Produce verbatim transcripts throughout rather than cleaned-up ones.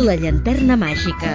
La llanterna màgica.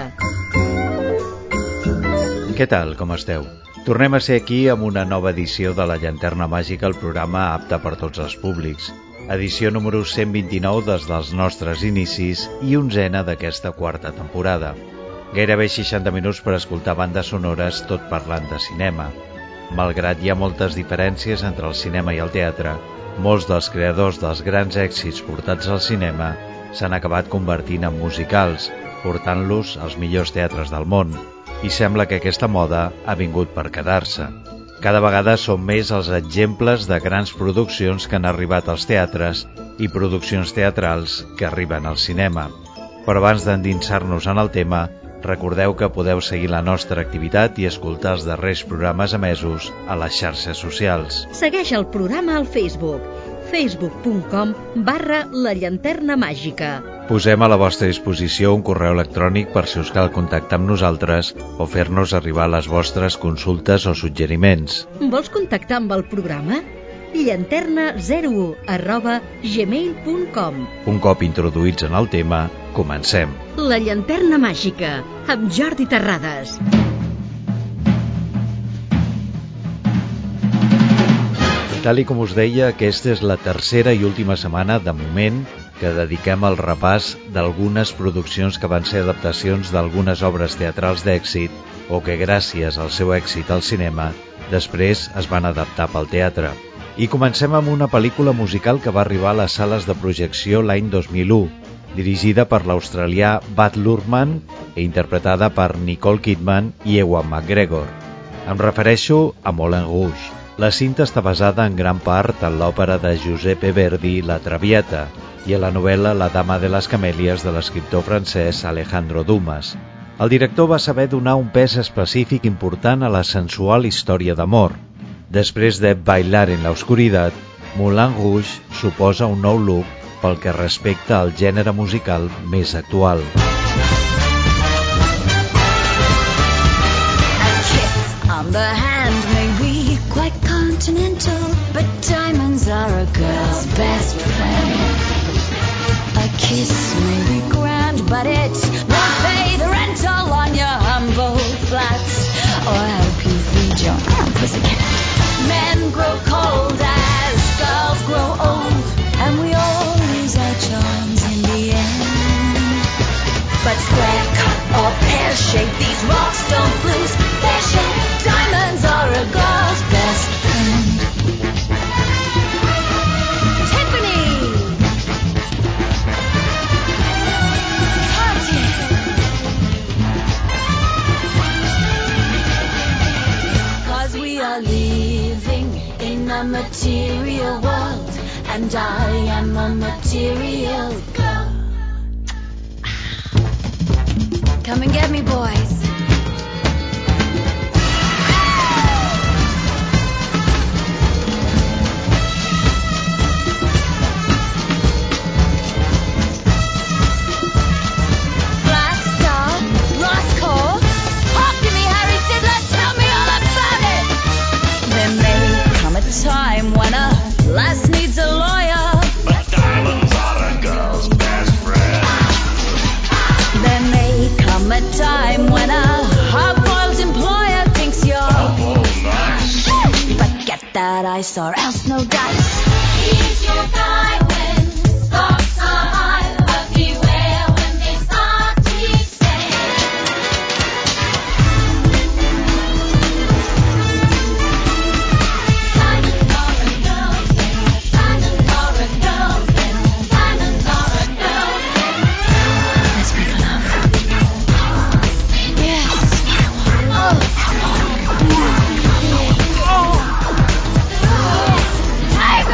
Què tal, com esteu? Tornem a ser aquí amb una nova edició de La llanterna màgica, el programa apte per tots els públics. Edició número cent vint-i-nou des dels nostres inicis i onzena d'aquesta quarta temporada. Gairebé seixanta minuts per escoltar bandes sonores tot parlant de cinema. Malgrat hi ha moltes diferències entre el cinema i el teatre, molts dels creadors dels grans èxits portats al cinema s'han acabat convertint en musicals, portant-los als millors teatres del món, i sembla que aquesta moda ha vingut per quedar-se. Cada vegada són més els exemples de grans produccions que han arribat als teatres i produccions teatrals que arriben al cinema. Però abans d'endinsar-nos en el tema, recordeu que podeu seguir la nostra activitat i escoltar els darrers programes emesos a les xarxes socials. Segueix el programa al Facebook, facebook punt com barra la llanterna màgica. Posem a la vostra disposició un correu electrònic per si us cal contactar amb nosaltres o fer-nos arribar les vostres consultes o suggeriments. Vols contactar amb el programa? llanterna zero u arroba gmail punt com. Un cop introduïts en el tema, comencem. La llanterna màgica, amb Jordi Terrades. Tal i com us deia, aquesta és la tercera i última setmana, de moment, que dediquem al repàs d'algunes produccions que van ser adaptacions d'algunes obres teatrals d'èxit o que gràcies al seu èxit al cinema després es van adaptar pel teatre. I comencem amb una pel·lícula musical que va arribar a les sales de projecció l'any dos mil u, dirigida per l'australià Baz Luhrmann i interpretada per Nicole Kidman i Ewan McGregor. Em refereixo a Moulin Rouge. La cinta està basada en gran part en l'òpera de Giuseppe Verdi, La Traviata, i a la novel·la La dama de les camèlies de l'escriptor francès Alejandro Dumas. El director va saber donar un pes específic important a la sensual història d'amor. Després de Bailar en la oscuridad, Moulin Rouge suposa un nou look pel que respecta al gènere musical més actual. A kiss on the hand may be quite continental, but diamonds are a girl's best friend. A kiss may be grand, but it won't pay the rental on your humble flats or help you feed your own pussycat. Men grow cold as girls grow old, and we all lose our charms in the end. But square cut or pear shape, these rocks don't lose their shape. Diamonds are a girl's best friend. Tiffany! Cartier! Cause we are living in a material world, and I am a material girl. Come and get me, boys. Black Star, Lost Cause. Talk to me, Harry Sidler, tell me all about it. There may come a time when a lass needs a lawyer, but diamonds are a girl's best friend. there may come a time when a hard-boiled employer thinks you're Oh, nice. but get that ice or else no dice. He's your guy when stocks are high, but beware when they start to say. Diamonds are a girl's best, diamonds are a girl's best, diamonds are a girl's best. Let's make love. Yes. Oh. Tiger!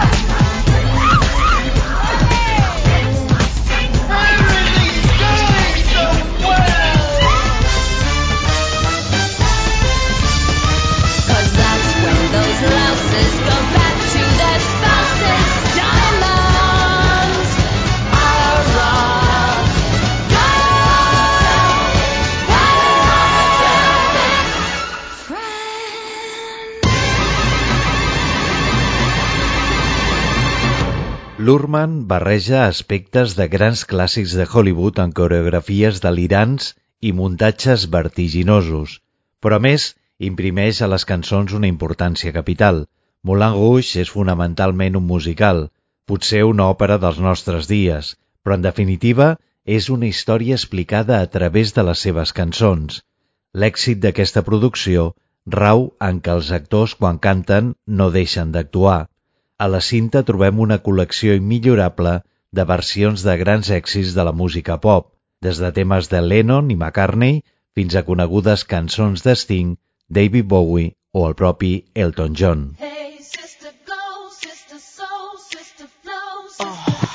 Luhrmann barreja aspectes de grans clàssics de Hollywood en coreografies delirants i muntatges vertiginosos, però a més imprimeix a les cançons una importància capital. Moulin Rouge és fonamentalment un musical, potser una òpera dels nostres dies, però en definitiva és una història explicada a través de les seves cançons. L'èxit d'aquesta producció rau en què els actors quan canten no deixen d'actuar. A la cinta trobem una col·lecció immillorable de versions de grans èxits de la música pop, des de temes de Lennon i McCartney fins a conegudes cançons de Sting, David Bowie o el propi Elton John. Hey, sister, go, sister, soul, sister, flow, sister.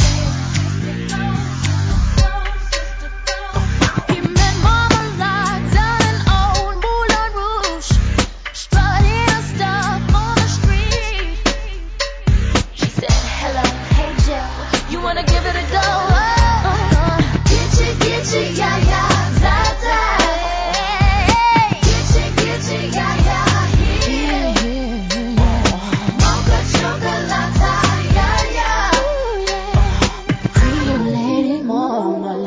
He met Marmalade down in old Moulin Rouge, strutting her stuff on the street. She said, hello, hey Joe, you wanna give it a go? Oh, gitchy, gitchy, yeah, yeah, da, da. Gitchy, gitchy, yeah, yeah, here. Mocha chocolate, yeah, yeah. Pretty lady Marmalade.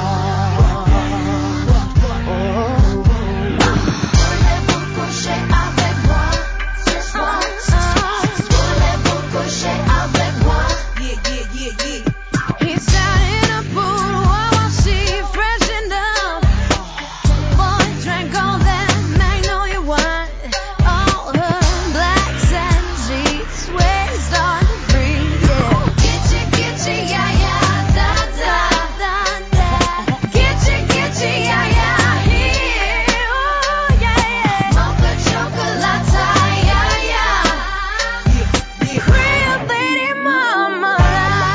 Voulez-vous coucher avec moi ce soir? Voulez-vous coucher avec moi? Yeah, yeah, yeah, yeah. He sat in a pool while she freshened up. Boy drank all that magnolia wine. All her blacks and sheets waves on the breeze. Yeah. Gitchy, gitchy, yeah, yeah, da, da, da, da. Gitchy, gitchy, yeah, yeah, here. Ooh, yeah, yeah. Mocha chocolate, yeah, yeah. Real lady Marmalade.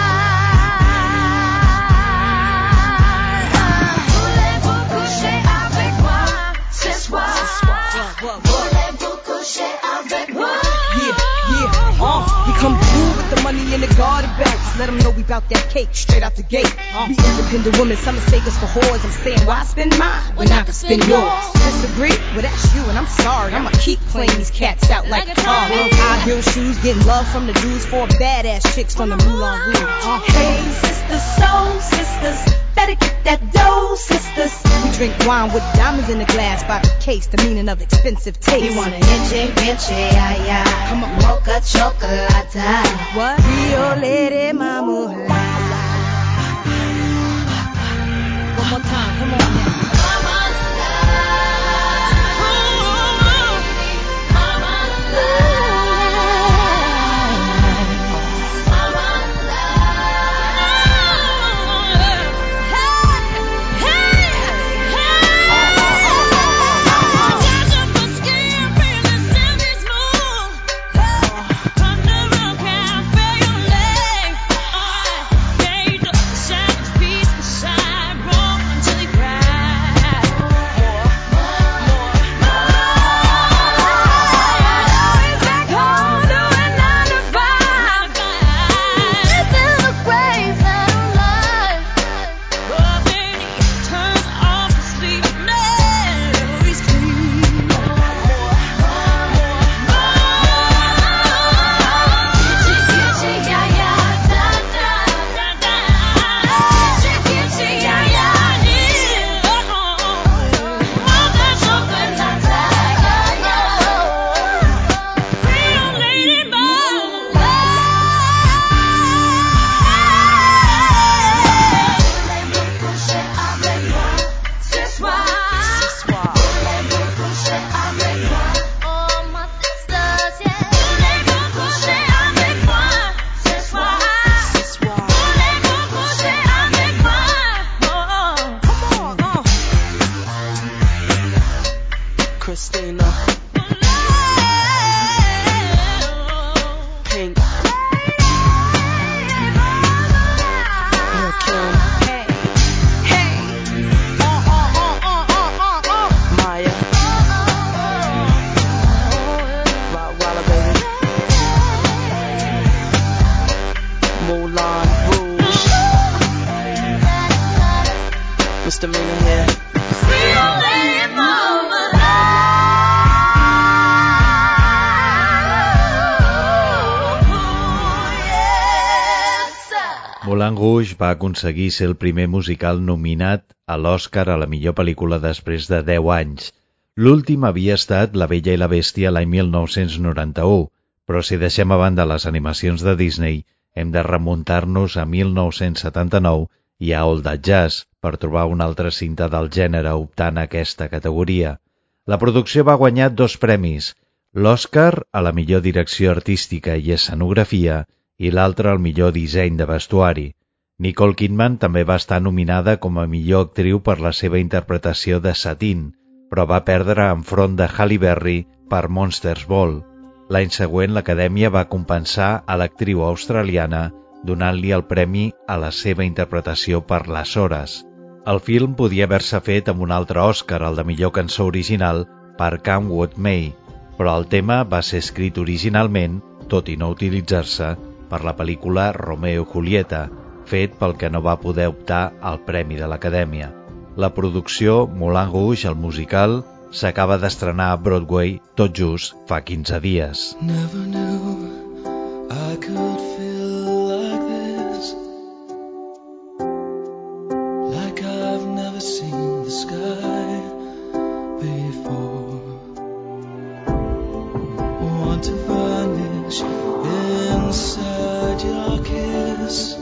Voulez-vous coucher avec moi ce soir? Voulez-vous coucher avec moi? Yeah, yeah, uh, we come through with the money in the garden bags. Let them know we bout that cake straight out the gate. We independent women, some mistake us for whores. I'm saying, why spend mine when I can spend yours? Disagree? Well, that's you, and I'm sorry. I'ma keep playing these cats out like a car. High heel shoes, getting love from the dudes, for badass chicks from the Moulin Rouge. Uh, Hey, sisters, soul sisters, better get that dough, sisters. we drink wine with diamonds in the glass by the case, the meaning of expensive taste. You want a inche, inche, ay, ay. Come on. Mocha chocolate. What? Rio Lady Marmalade. One more time, come on now. Christina, Pink, Lil' Kim, Maya, Rottweiler baby, Moulin Rouge, Misdemeanor here. Real lady Marmalade. Moulin Rouge va aconseguir ser el primer musical nominat a l'Oscar a la millor pel·lícula després de deu anys. L'últim havia estat La Bella i la Bèstia l'any mil nou-cents noranta-u, però si deixem a banda les animacions de Disney, hem de remuntar-nos a mil nou-cents setanta-nou i a All That Jazz per trobar una altra cinta del gènere optant a aquesta categoria. La producció va guanyar dos premis, l'Oscar a la millor direcció artística i escenografia i l'altre al millor disseny de vestuari. Nicole Kidman també va estar nominada com a millor actriu per la seva interpretació de Satine, però va perdre enfront de Halle Berry per Monsters Ball. L'any següent l'Acadèmia va compensar a l'actriu australiana donant-li el premi a la seva interpretació per Les Hores. El film podia haver-se fet amb un altre Òscar, el de millor cançó original, per Come What May, però el tema va ser escrit originalment, tot i no utilitzar-se, per la pel·lícula Romeo i Julieta, fet pel que no va poder optar al Premi de l'Acadèmia. La producció Moulin Rouge, el musical, s'acaba d'estrenar a Broadway tot just fa quinze dies. Never knew I could feel like this, like I've never seen the sky before. Want to vanish inside your kiss.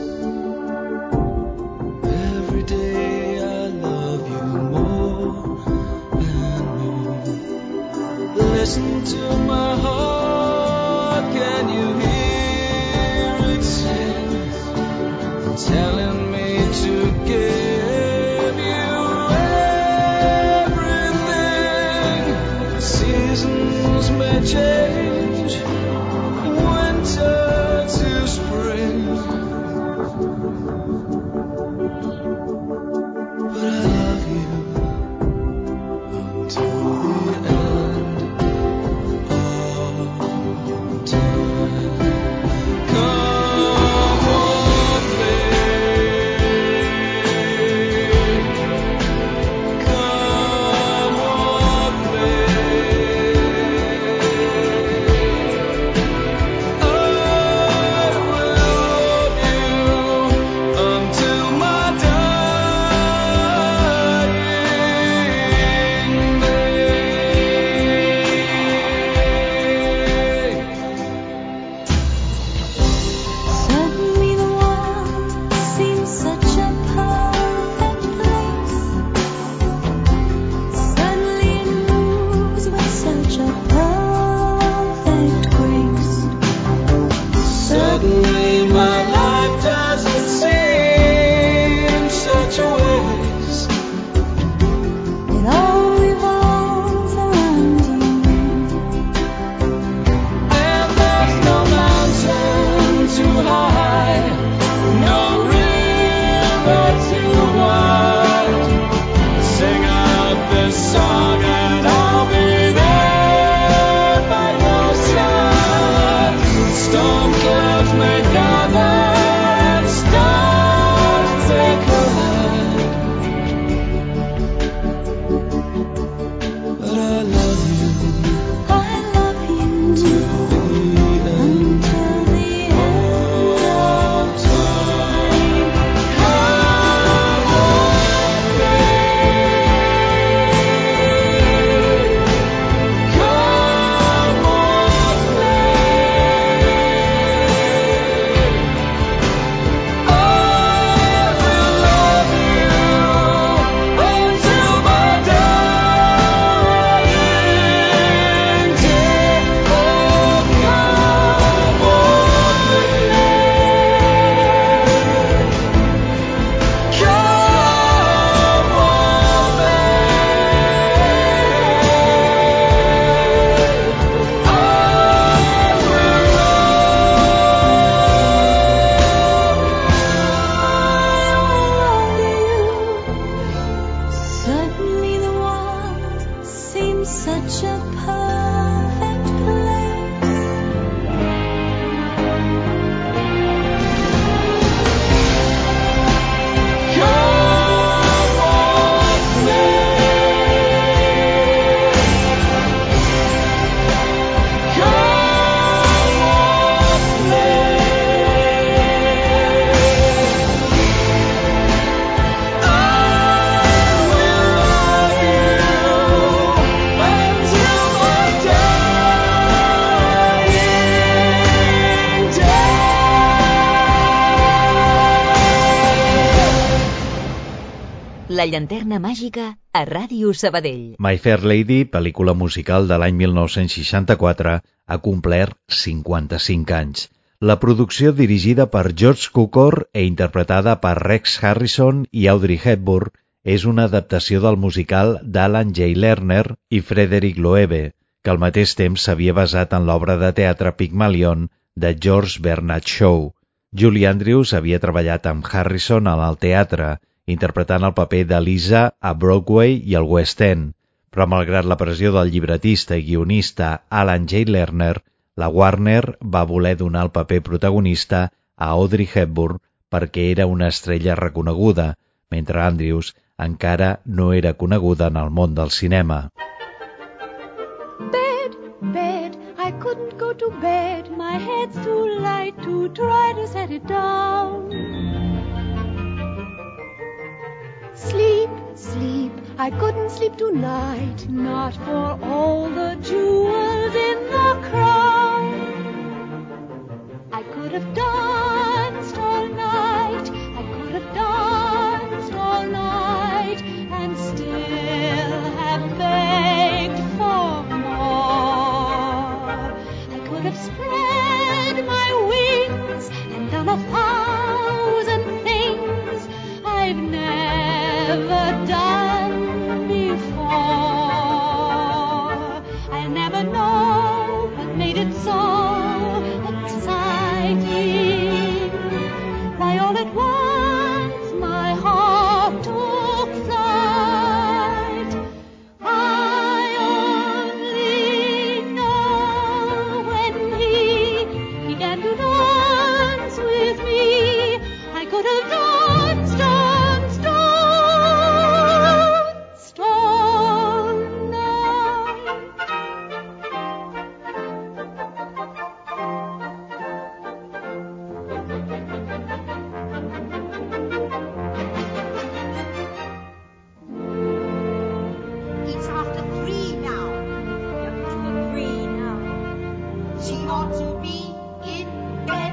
Every day I love you more and more. Listen to my heart, can you hear it sing? Telling me to give you everything. Seasons may change, winter to spring, but I love you until the end of time. Come what may, come what may, I will love you until my dying Suddenly the world seems such a perfect place. Suddenly it moves with such a perfect grace. Suddenly my life doesn't seem such a waste. It all revolves around you. And there's no mountain too high, no river too wide. Sing out this song and I'll be there by your side. Storm clouds may gather and stars may collide, but I love you I love you till the end until the end of of time. time. Come what may, come what may, I will love you until my dying day. Oh, come what may, come what Suddenly the world seems such a perfect place. Come what may, come what may. La llanterna màgica a Ràdio Sabadell. My Fair Lady, pel·lícula musical de l'any mil nou-cents seixanta-quatre, ha complert cinquanta-cinc anys. La producció, dirigida per George Cukor e interpretada per Rex Harrison i Audrey Hepburn, és una adaptació del musical d'Alan J. Lerner i Frederick Loewe, que al mateix temps s'havia basat en l'obra de teatre Pygmalion de George Bernard Shaw. Julie Andrews havia treballat amb Harrison al teatre, interpretant el paper de Lisa a Broadway i al West End, però malgrat la pressió del llibretista i guionista Alan J. Lerner, la Warner va voler donar el paper protagonista a Audrey Hepburn perquè era una estrella reconeguda, mentre Andrews encara no era coneguda en el món del cinema. Bed, bed, I couldn't go to bed. My head's too light to try to set it down. Sleep, sleep, I couldn't sleep tonight, not for all the jewels in the crown. I could have danced all night, I could have danced all night, and still have begged for more. I could have spread my wings and done a thousand things I've never done before. I'll never know what made it so exciting. Why all at once my heart took flight. I only know when he began to dance with me, I could have danced, danced, danced all night. It's after three now. You have to agree now. She ought to be in bed.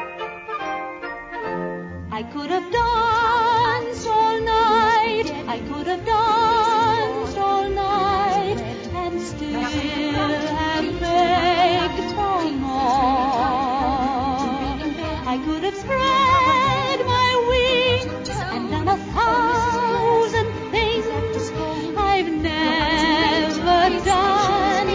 I could have danced all night, I could have danced all night, and still have begged for more. I could have spread my wings and done a thousand things I've never done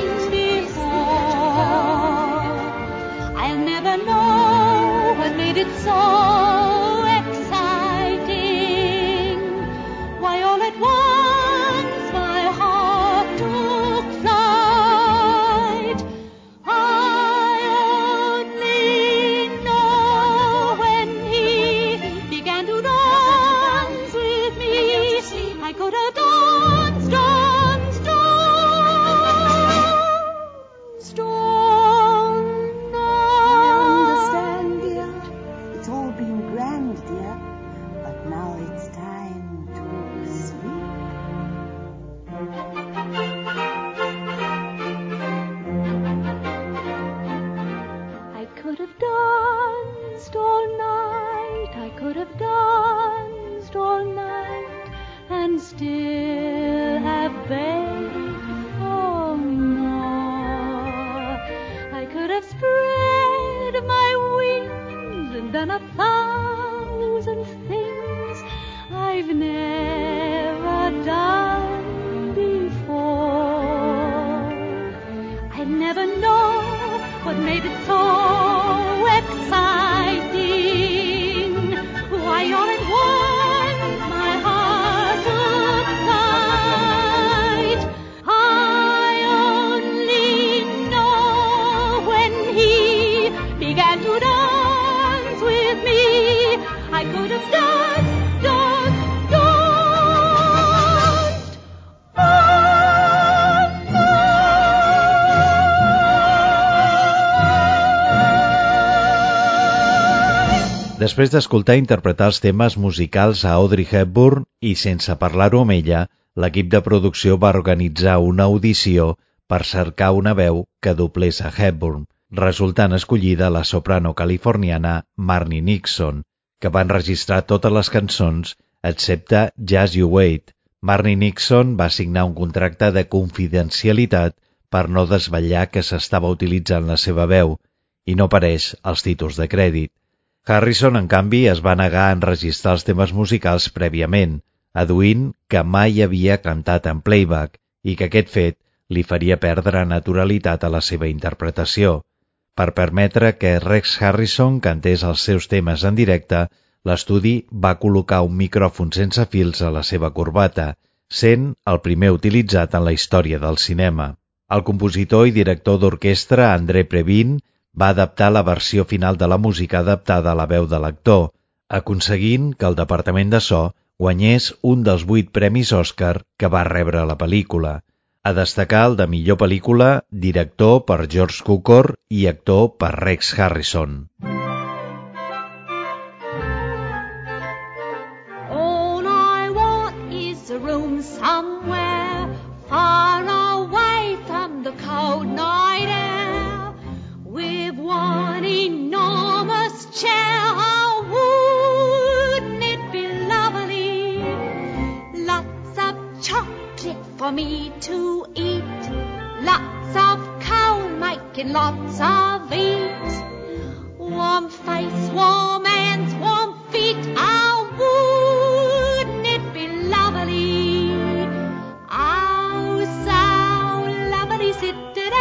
before. I'll never know what made it so exciting. Why all at once my heart took flight. I only know when he began to dance with me, I could have danced, danced, danced all night. I understand, dear. It's all been grand, dear. But now it's time to sleep. I could have danced all night, I could have danced all night, and still have begged for more. I could have spread my wings and done a thousand things I've never done before. I never know what made it so exciting. Why all at once my heart took flight. I only know when he began to dance with me, I could have danced, danced, danced all night. Després d'escoltar interpretar els temes musicals a Audrey Hepburn i sense parlar-ho amb ella, l'equip de producció va organitzar una audició per cercar una veu que doblés a Hepburn, resultant escollida la soprano californiana Marni Nixon, que va enregistrar totes les cançons excepte Just You Wait. Marni Nixon va signar un contracte de confidencialitat per no desvetllar que s'estava utilitzant la seva veu i no apareix als títols de crèdit. Harrison, en canvi, es va negar a enregistrar els temes musicals prèviament, aduint que mai havia cantat en playback i que aquest fet li faria perdre naturalitat a la seva interpretació. Per permetre que Rex Harrison cantés els seus temes en directe, l'estudi va col·locar un micròfon sense fils a la seva corbata, sent el primer utilitzat en la història del cinema. El compositor i director d'orquestra André Previn va adaptar la versió final de la música adaptada a la veu de l'actor, aconseguint que el departament de so guanyés un dels vuit premis Oscar que va rebre la pel·lícula. A destacar el de millor pel·lícula, director per George Cukor i actor per Rex Harrison. All I want is a room somewhere far away from the cold night air, with one enormous chair. Oh, wouldn't it be lovely? Lots of chocolate for me to eat, lots of coal making lots of heat, warm face, warm hands, warm feet. Oh, wouldn't it be lovely? Oh, so lovely, sitting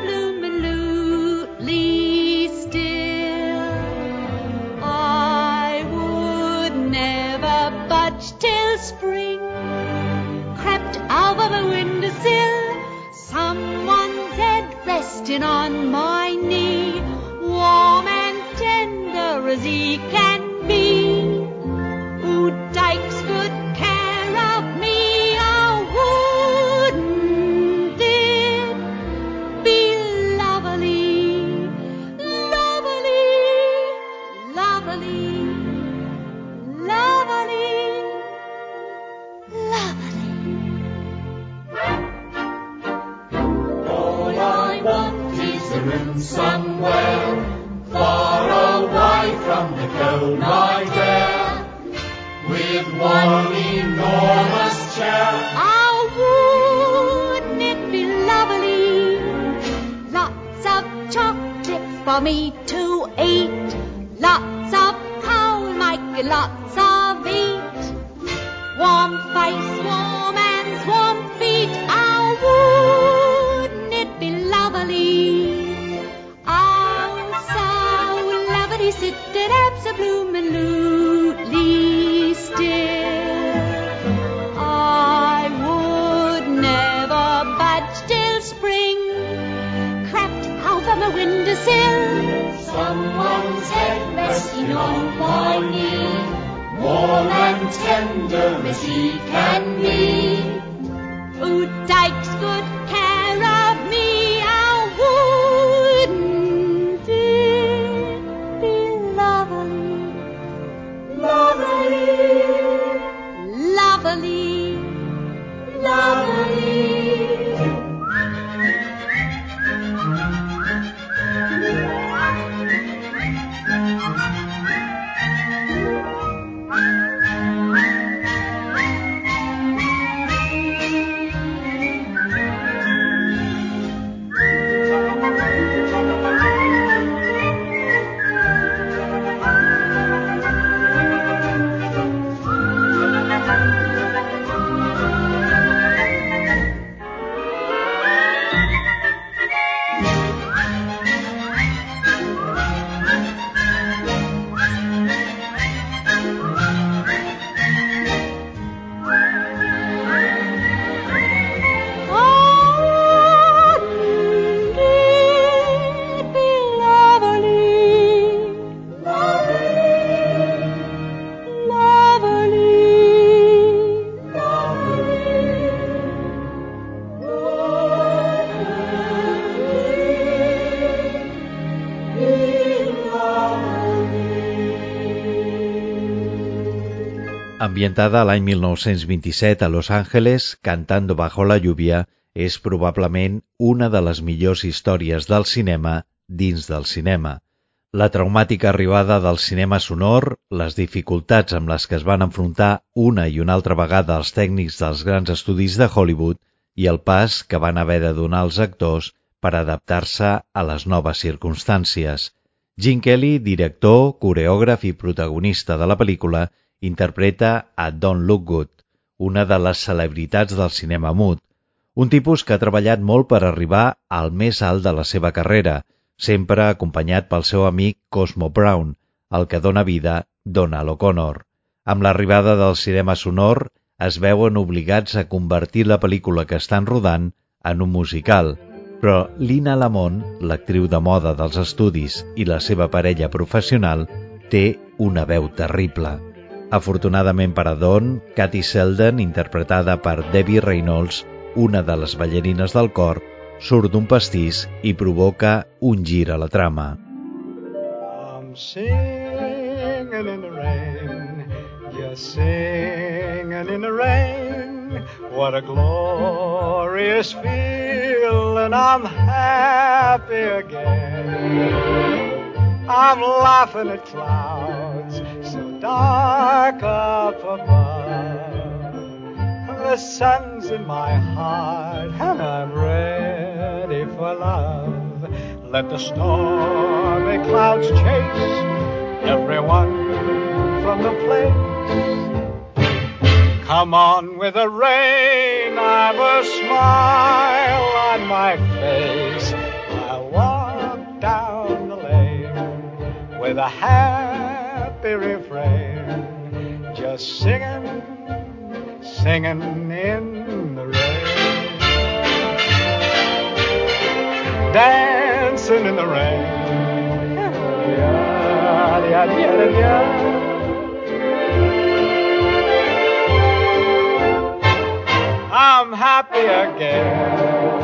absolutely still. I would never budge till spring crept over the windowsill, someone's head resting on my knee, warm and tender as he can be, who takes good care of me. Oh, wouldn't it be lovely, lovely, lovely, lovely, lovely. All I want is a room somewhere far away from the cold night air, with one enormous chair. Oh, wouldn't it be lovely? Lots of chocolate for me to eat, lots of coal making lots of heat, warm face, warm hands, warm feet. Oh, wouldn't it be lovely? Oh, so lovely, sitting absolutely still. I would never budge till spring crept out of my windowsill, Someone's head resting on my knee, warm and tender as he can be, who takes good care of me. Oh, wouldn't it be lovely, lovely, lovely, lovely. Ambientada a l'any mil nou-cents vint-i-set a Los Angeles, Cantando bajo la lluvia és probablement una de les millors històries del cinema dins del cinema. La traumàtica arribada del cinema sonor, les dificultats amb les que es van enfrontar una i una altra vegada els tècnics dels grans estudis de Hollywood i el pas que van haver de donar els actors per adaptar-se a les noves circumstàncies. Gene Kelly, director, coreògraf i protagonista de la pel·lícula, interpreta a Don't Look Good, una de les celebritats del cinema mut, un tipus que ha treballat molt per arribar al més alt de la seva carrera, sempre acompanyat pel seu amic Cosmo Brown, el que dona vida Donald O'Connor. Amb l'arribada del cinema sonor, es veuen obligats a convertir la pel·lícula que estan rodant en un musical, però Lina Lamont, l'actriu de moda dels estudis i la seva parella professional, té una veu terrible. Afortunadament per a Don, Katie Selden, interpretada per Debbie Reynolds, una de les ballarines del cor, surt d'un pastís i provoca un gir a la trama. I'm singing in the rain, just singing in the rain. What a glorious feeling, I'm happy again. I'm laughing at clouds so dark up above. The sun's in my heart and I'm ready for love. Let the stormy clouds chase everyone from the place. Come on with the rain, I've a smile on my face. I'll walk down the lane with a happy refrain, just singing, singing in the rain, dancing in the rain. Yeah, yeah, yeah, yeah. I'm happy again.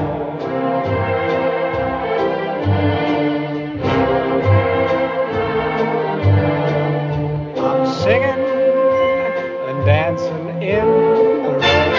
I'm singing and dancing in the rain.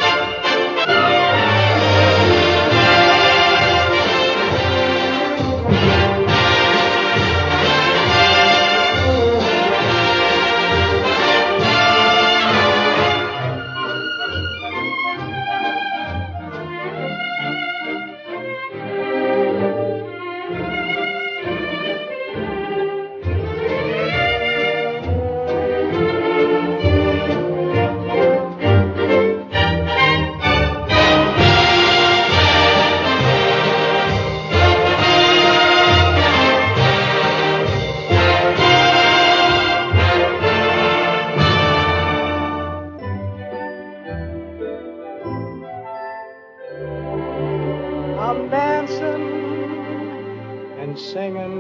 I'm dancing and singing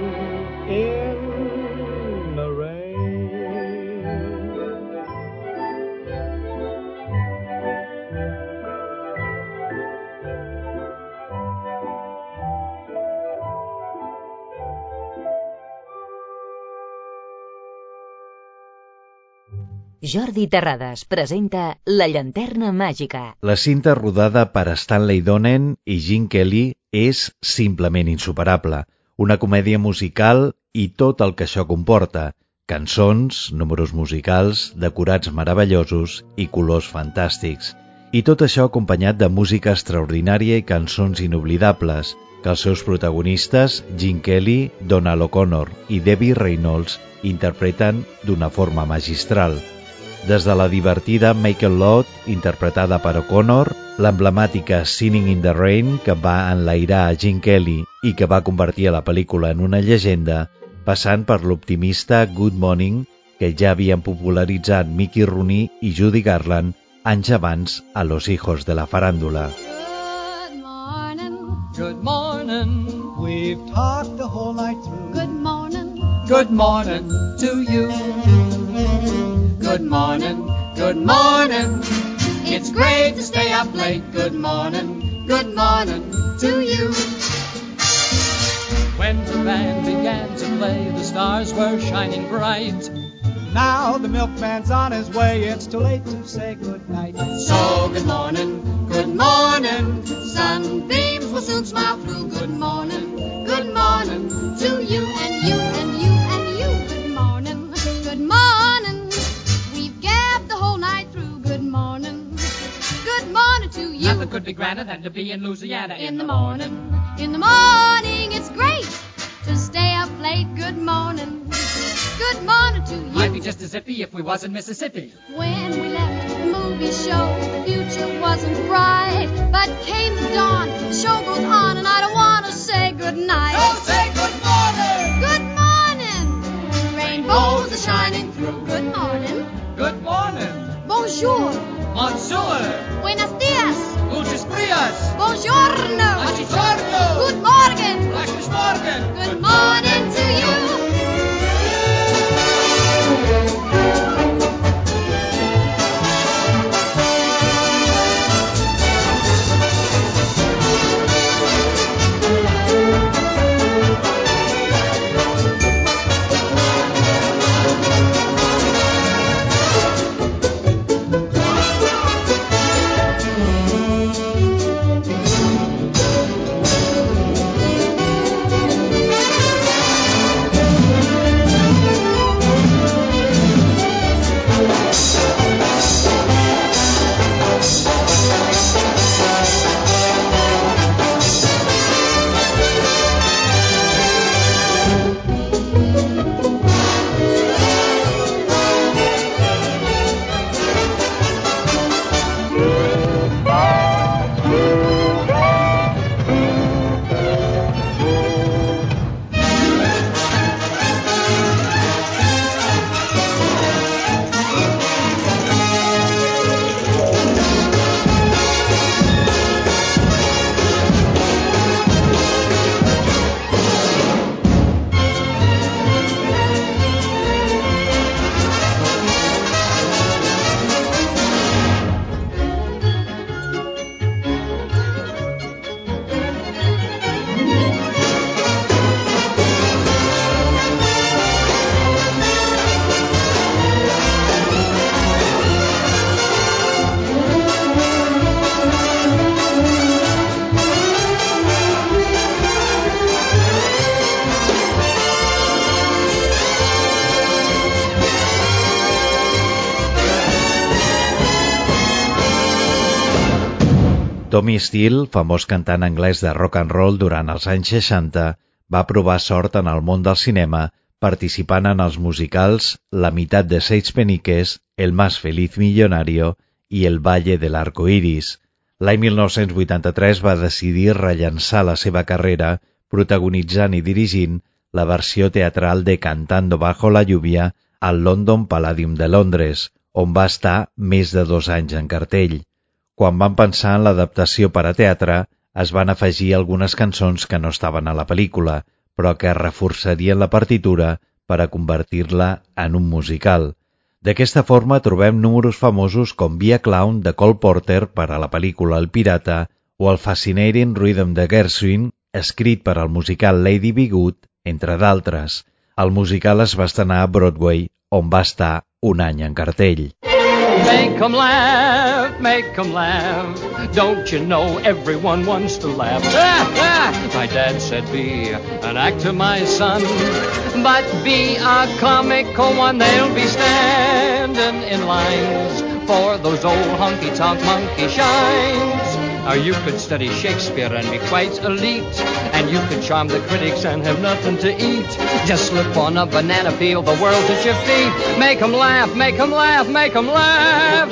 in the rain. Jordi Terrades presenta La llanterna màgica. La cinta rodada per Stanley Donen i Gene Kelly és simplement insuperable. Una comèdia musical i tot el que això comporta. Cançons, números musicals, decorats meravellosos i colors fantàstics. I tot això acompanyat de música extraordinària i cançons inoblidables, que els seus protagonistes, Gene Kelly, Donald O'Connor i Debbie Reynolds, interpreten d'una forma magistral. Des de la divertida Make It Loud, interpretada per O'Connor, l'emblemàtica Singing in the Rain, que va enlairar a Gene Kelly i que va convertir a la pel·lícula en una llegenda, passant per l'optimista Good Morning, que ja havien popularitzat Mickey Rooney i Judy Garland anys abans a Los Hijos de la Farándula. Good morning. Good morning. We've talked the whole night through. Good morning. Good morning to you. Good morning, good morning. It's great to stay up late. Good morning, good morning to you. When the band began to play, the stars were shining bright. Now the milkman's on his way, it's too late to say good night. So good morning, good morning. Sunbeams will soon smile through. Good morning, good morning to you and you. be grander than to be in Louisiana In the morning, in the morning, it's great to stay up late. Good morning, good morning to you. Might be just as zippy if we was in Mississippi. When we left the movie show, the future wasn't bright, but came the dawn, the show goes on, and I don't want to say goodnight. Don't say good morning. Good morning, rainbows are shining through. Good morning, Good morning. bonjour, Monsieur. buenos dias, Lucis Frias. buongiorno, Buongiorno. good morning, Guten Morgen. good morning to you. Tommy Steele, famós cantant anglès de rock and roll durant els anys seixanta, va provar sort en el món del cinema participant en els musicals La mitad de seis peniques, El más feliz millonario i El valle del arco iris. L'any mil nou-cents vuitanta-tres va decidir rellançar la seva carrera protagonitzant i dirigint la versió teatral de Cantando bajo la lluvia al London Palladium de Londres, on va estar més de dos anys en cartell. Quan van pensar en l'adaptació per a teatre, es van afegir algunes cançons que no estaven a la pel·lícula, però que reforçarien la partitura per a convertir-la en un musical. D'aquesta forma trobem números famosos com Be a Clown de Cole Porter per a la pel·lícula El Pirata o el Fascinating Rhythm de Gershwin, escrit per al musical Lady Be Good, entre d'altres. El musical es va estrenar a Broadway, on va estar un any en cartell. Make 'em laugh, make 'em laugh. Don't you know everyone wants to laugh? Ah, ah. My dad said be an actor, my son, but be a comical one. They'll be standing in lines for those old honky-tonk monkey shines. Or you could study Shakespeare and be quite elite, and you could charm the critics and have nothing to eat. Just slip on a banana peel, the world's at your feet. Make 'em laugh, make 'em laugh, make 'em laugh.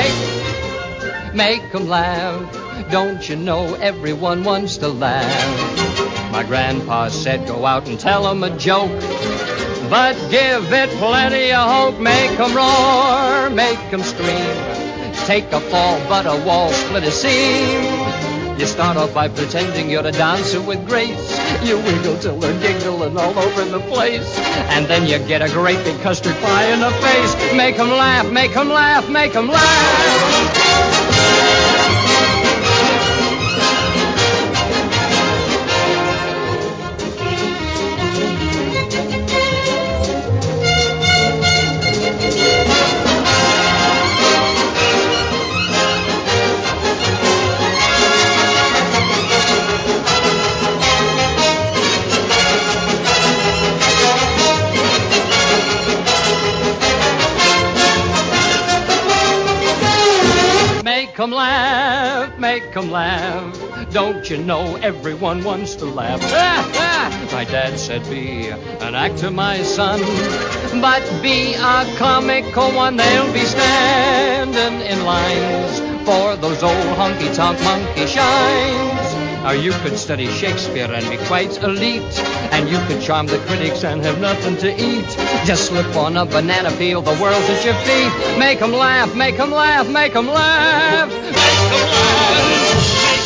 Make, make 'em laugh. Don't you know everyone wants to laugh? My grandpa said go out and tell 'em a joke, but give it plenty of hope. Make 'em roar, make 'em scream. Take a fall, but a wall split a seam. You start off by pretending you're a dancer with grace. You wiggle till they're giggling all over the place. And then you get a great big custard pie in the face. Make 'em laugh, make 'em laugh, make 'em laugh. Make 'em laugh, make 'em laugh. Don't you know everyone wants to laugh? Ah, ah! My dad said be an actor, my son, but be a comical one. They'll be standing in lines for those old honky-tonk monkey shines. Or you could study Shakespeare and be quite elite, and you could charm the critics and have nothing to eat. Just slip on a banana peel, the world's at your feet. Make 'em laugh, make 'em laugh, make 'em laugh. Make 'em laugh.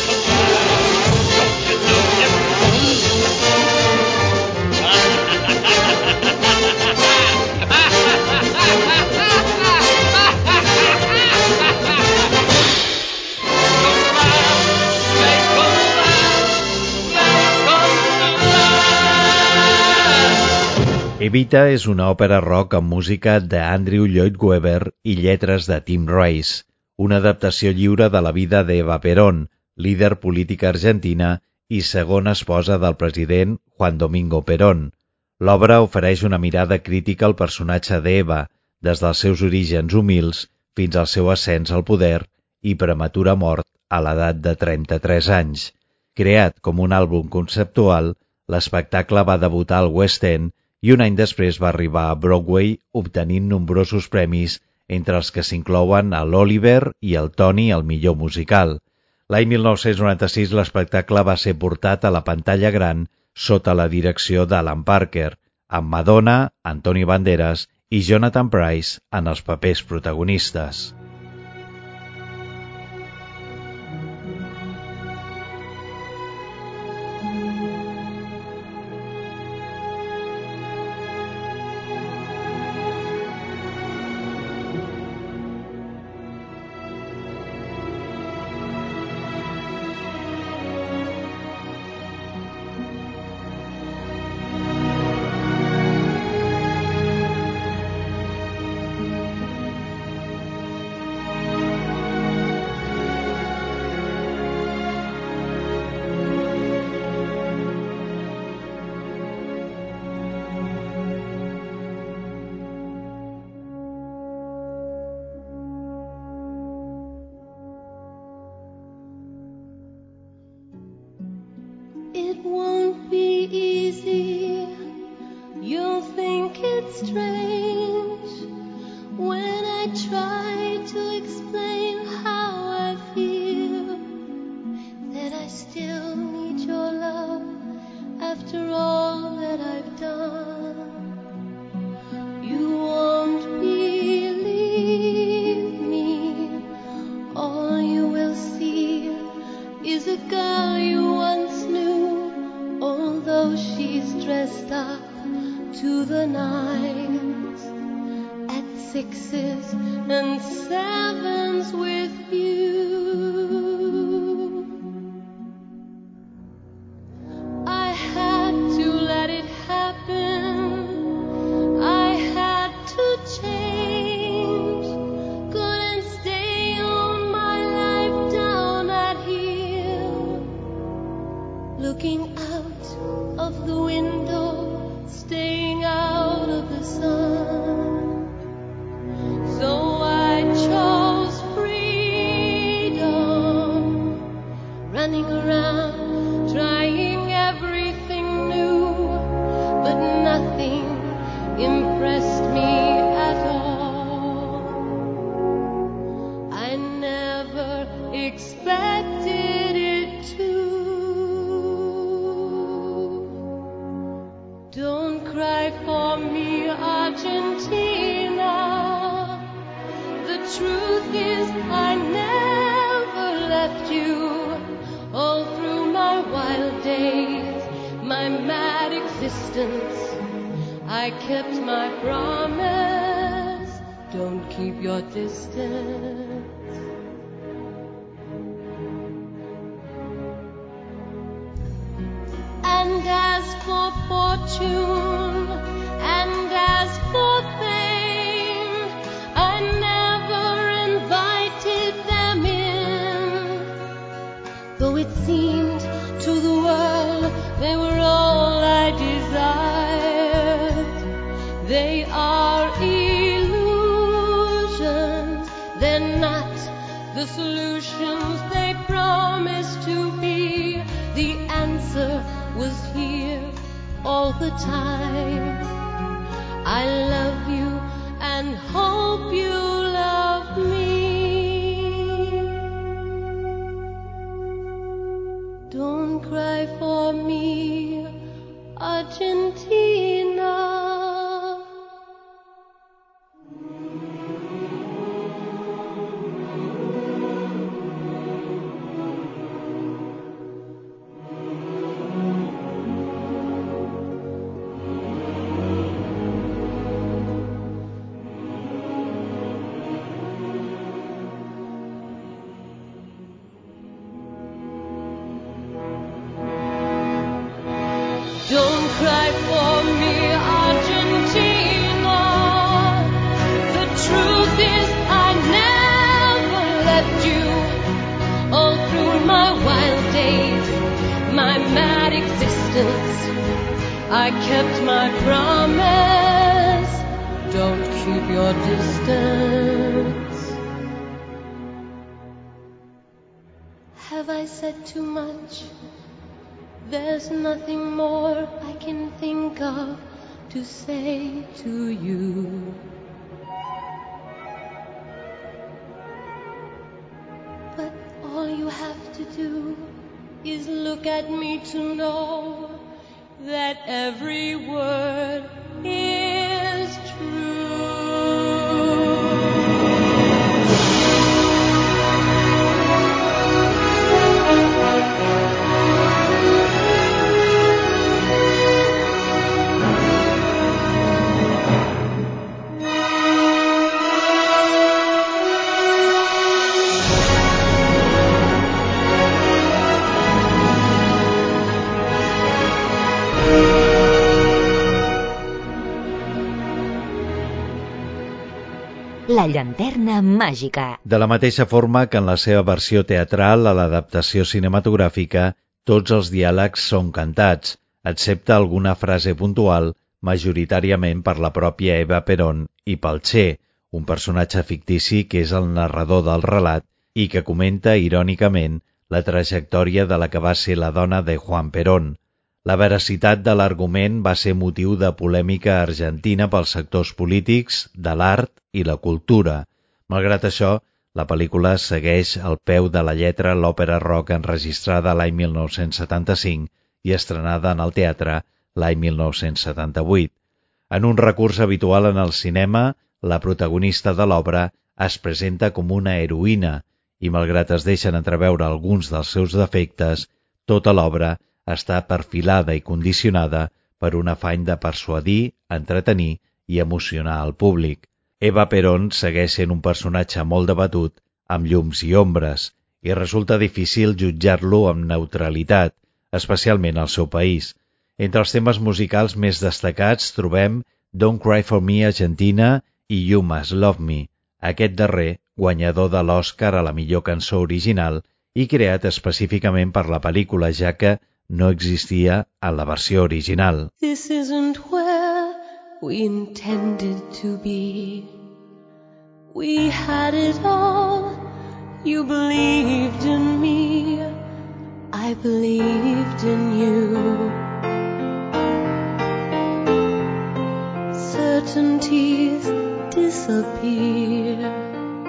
Evita és una òpera rock amb música d'Andrew Lloyd Webber i lletres de Tim Rice, una adaptació lliure de la vida d'Eva Perón, líder política argentina i segona esposa del president Juan Domingo Perón. L'obra ofereix una mirada crítica al personatge d'Eva, des dels seus orígens humils fins al seu ascens al poder i prematura mort a l'edat de trenta-tres anys. Creat com un àlbum conceptual, l'espectacle va debutar al West End i un any després va arribar a Broadway, obtenint nombrosos premis, entre els que s'inclouen l'Oliver i el Tony al millor musical. L'any mil nou-cents noranta-sis l'espectacle va ser portat a la pantalla gran sota la direcció d'Alan Parker, amb Madonna, Antonio Banderas i Jonathan Pryce en els papers protagonistes. The solutions they promise was here all the time. I love you and hope you love me. Don't cry for me, Argentina. Don't cry for me, Argentina. The truth is I never left you. All through my wild days, my mad existence, I kept my promise. Don't keep your distance. Have I said too much? There's nothing more I can think of to say to you. But all you have to do is look at me to know that every word is true. La llanterna màgica. De la mateixa forma que en la seva versió teatral a l'adaptació cinematogràfica, tots els diàlegs són cantats, excepte alguna frase puntual, majoritàriament per la pròpia Eva Perón i pel Che, un personatge fictici que és el narrador del relat i que comenta irònicament la trajectòria de la que va ser la dona de Juan Perón. La veracitat de l'argument va ser motiu de polèmica argentina pels sectors polítics, de l'art i la cultura. Malgrat això, la pel·lícula segueix al peu de la lletra l'òpera rock enregistrada l'any mil nou-cents setanta-cinc i estrenada en el teatre l'any mil nou-cents setanta-vuit. En un recurs habitual en el cinema, la protagonista de l'obra es presenta com una heroïna i, malgrat es deixen entreveure alguns dels seus defectes, tota l'obra està perfilada i condicionada per un afany de persuadir, entretenir i emocionar el públic. Eva Perón segueix sent un personatge molt debatut, amb llums i ombres, i resulta difícil jutjar-lo amb neutralitat, especialment al seu país. Entre els temes musicals més destacats trobem Don't Cry for Me, Argentina i You Must Love Me, aquest darrer guanyador de l'Oscar a la millor cançó original i creat específicament per la pel·lícula, ja que no existia en la versió original. This isn't where we intended to be. We had it all. You believed in me. I believed in you. Certainties disappear.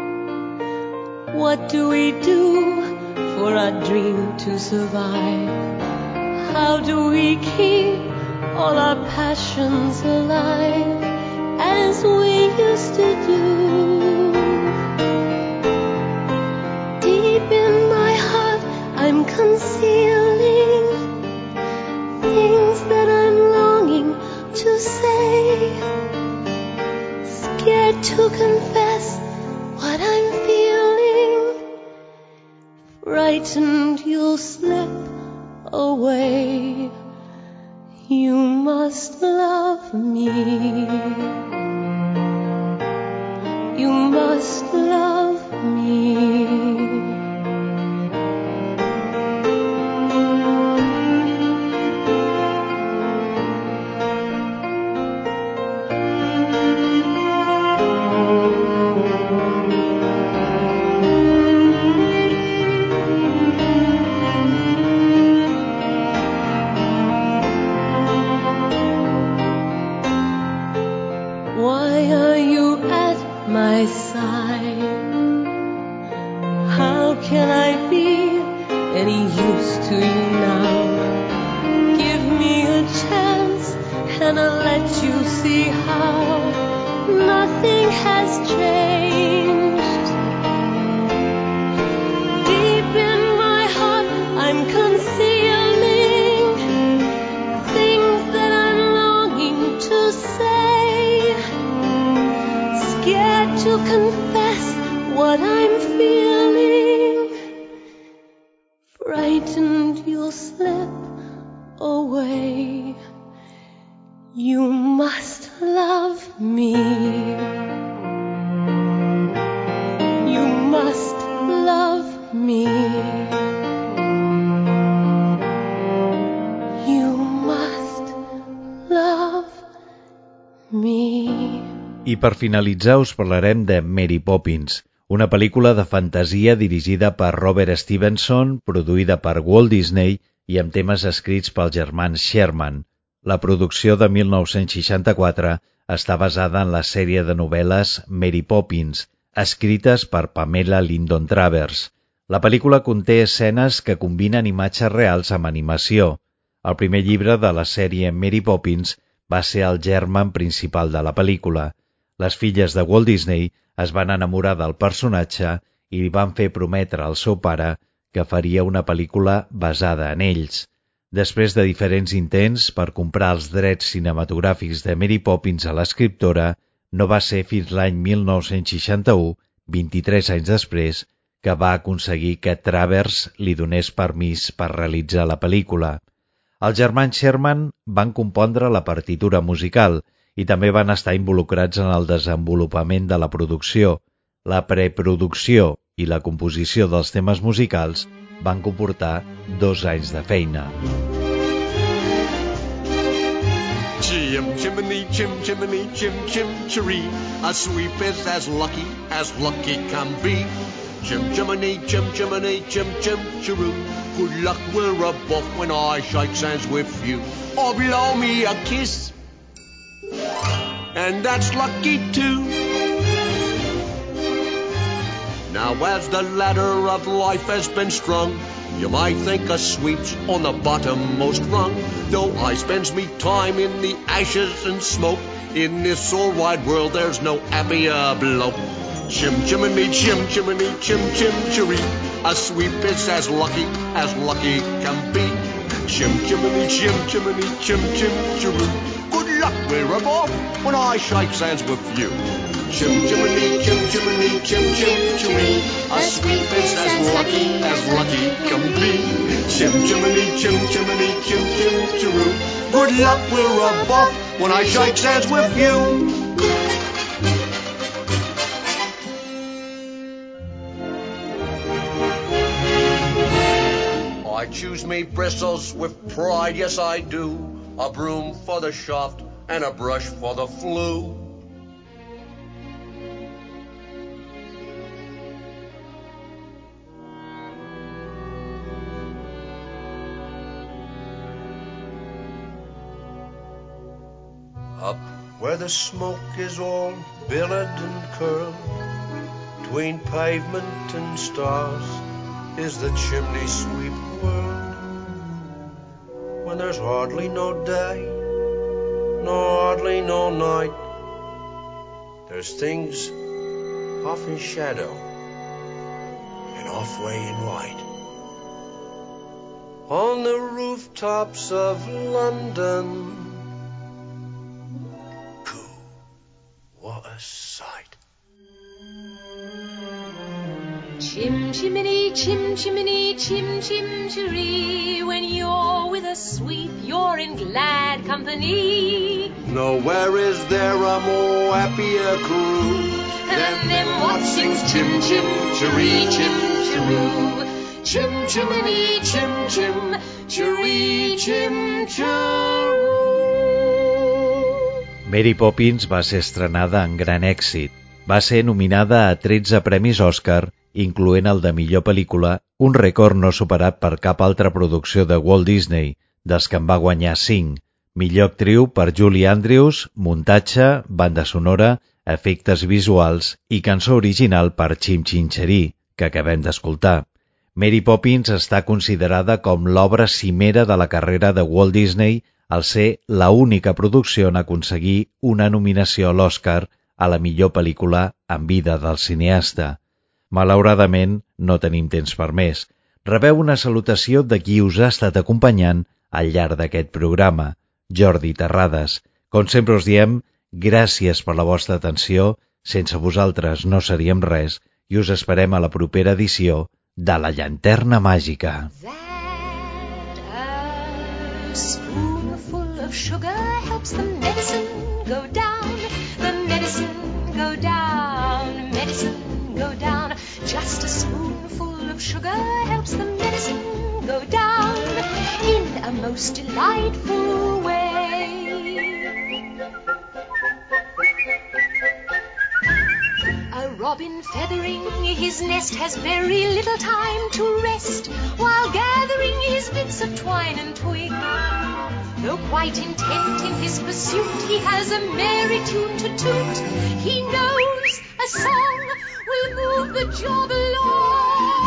What do we do for our dream to survive? How do we keep all our passions alive as we used to do? Deep in my heart I'm concealing things that I'm longing to say, scared to confess what I'm feeling, frightened you'll slip away. You must love me. You must love me. my side. How can I be any use to you now? Give me a chance and I'll let you see how nothing has changed. Deep in my heart I'm concealing things that I'm longing to say, scared to confess what I'm feeling, frightened you'll slip away. You must love me. You must love me. You must love me. I per finalitzar us parlarem de Mary Poppins, una pel·lícula de fantasia dirigida per Robert Stevenson, produïda per Walt Disney i amb temes escrits pels germans Sherman. La producció de mil nou-cents seixanta-quatre està basada en la sèrie de novel·les Mary Poppins, escrites per Pamela Lyndon Travers. La pel·lícula conté escenes que combinen imatges reals amb animació. El primer llibre de la sèrie Mary Poppins va ser el germen principal de la pel·lícula. Les filles de Walt Disney es van enamorar del personatge i li van fer prometre al seu pare que faria una pel·lícula basada en ells. Després de diferents intents per comprar els drets cinematogràfics de Mary Poppins a l'escriptora, no va ser fins l'any mil nou-cents seixanta-u, vint-i-tres anys després, que va aconseguir que Travers li donés permís per realitzar la pel·lícula. Els germans Sherman van compondre la partitura musical i també van estar involucrats en el desenvolupament de la producció. La preproducció i la composició dels temes musicals van comportar dos anys de feina. Chim chimney, chim chimney, chim chim chiree. A sweep is as lucky as lucky can be. Chim chimney, chim chimney, chim chim chiroo. Good luck we're above when I shake hands with you. Or blow me a kiss, and that's lucky too. Now as the ladder of life has been strung, you might think a sweep's on the bottommost rung. Though I spends me time in the ashes and smoke, in this all wide world there's no happier bloke. Chim chimney, chim chimney, chim chim chiree. A sweep is as lucky as lucky can be. Chim chimney, chim chimney, chim chim chiroo. Good luck we're above when I shake hands with you. Chim chimney, chim chimney, chim chim chiree. A sweep is as lucky as lucky can be. Chim chimney, chim chimney, chim chim chiroo. Good luck we're above when I shake hands with you. I choose me bristles with pride, yes I do. A broom for the shaft and a brush for the flue. Up where the smoke is all billowed and curled, between pavement and stars is the chimney sweep world. When there's hardly no day, nor hardly no night, there's things off in shadow and off way in light. On the rooftops of London, what a sight. Chim chimney, chim chimney, chim chim chiree. When you're with a sweep, you're in glad company. Nowhere is there a more happier crew than them what sings chim chim chiree, chim chiroo. Chim chimney, chim chim chiree, chim chiroo. Mary Poppins va ser estrenada amb gran èxit. Va ser nominada a tretze premis Òscar, incloent el de millor pel·lícula, un rècord no superat per cap altra producció de Walt Disney, dels que en va guanyar cinc. Millor actriu per Julie Andrews, muntatge, banda sonora, efectes visuals i cançó original per Chim Chim Cheree, que acabem d'escoltar. Mary Poppins està considerada com l'obra cimera de la carrera de Walt Disney al ser la única producció en aconseguir una nominació a l'Oscar a la millor pel·lícula en vida del cineasta. Malauradament, no tenim temps per més. Rebeu una salutació de qui us ha estat acompanyant al llarg d'aquest programa, Jordi Terrades. Com sempre us diem, gràcies per la vostra atenció, sense vosaltres no seríem res, i us esperem a la propera edició de La Llanterna Màgica. A spoonful of sugar helps the medicine go down, the medicine go down, medicine go down. Just a spoonful of sugar helps the medicine go down in a most delightful way. A robin feathering his nest has very little time to rest while gathering his bits of twine and twig. Though quite intent in his pursuit, he has a merry tune to toot. He knows a song will move the job along.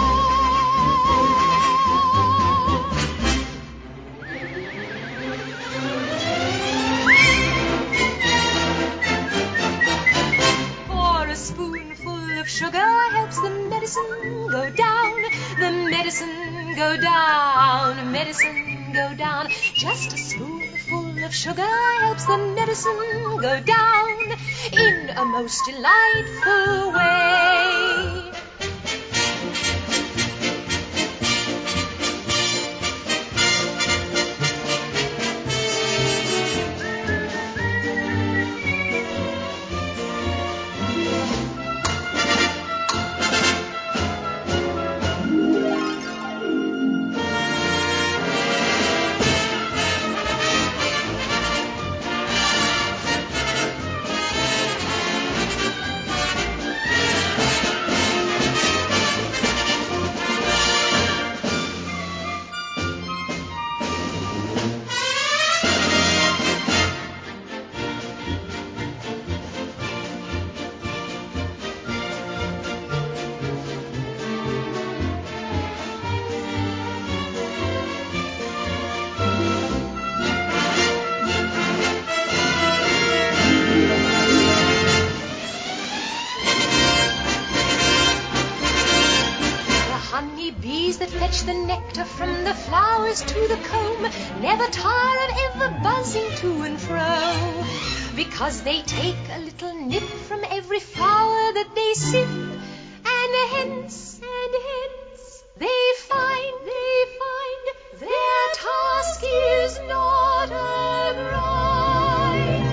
For a spoonful of sugar helps the medicine go down, the medicine go down, medicine go down. Just a spoonful of sugar helps the medicine go down in a most delightful way. The nectar from the flowers to the comb never tire of ever buzzing to and fro, because they take a little nip from every flower that they sip, and hence, and hence, they find, they find their task is not a grind.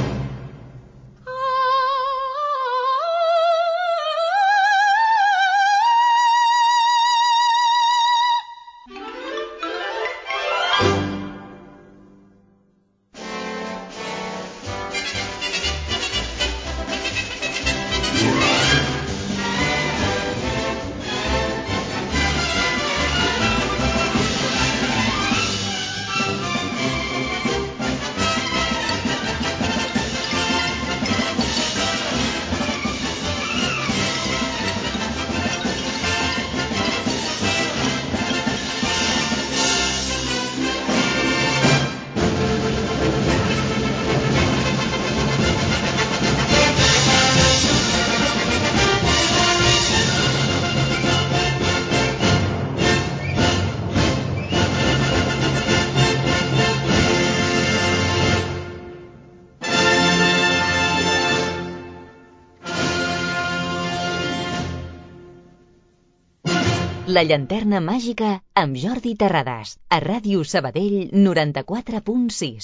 La Llanterna Màgica amb Jordi Terrades, a Ràdio Sabadell noranta-quatre punt sis.